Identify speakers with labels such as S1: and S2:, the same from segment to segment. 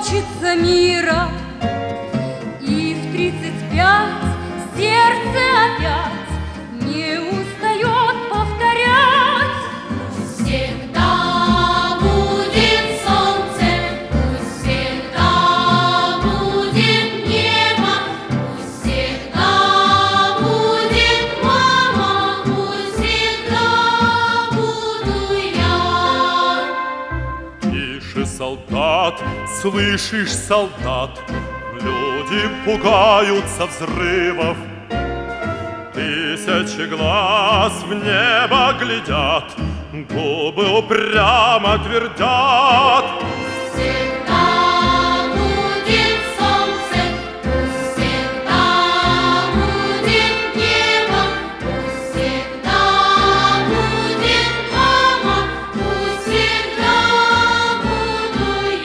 S1: хочется мира. И в 35 сердце опять не устает повторять:
S2: пусть всегда будет солнце, пусть всегда будет небо, пусть всегда будет мама, пусть всегда буду я.
S3: Тише, солдат, слышишь, солдат, люди пугаются взрывов. Тысячи глаз в небо глядят, губы упрямо твердят:
S2: всегда будет солнце, пусть всегда будет небо, пусть всегда будет мама, пусть всегда буду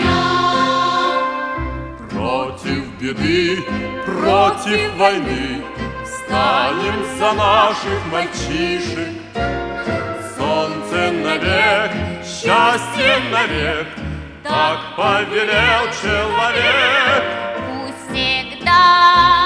S2: я.
S3: Против беды, против войны станем за наших мальчишек. Солнце навек, счастье навек, так повелел человек.
S2: Пусть всегда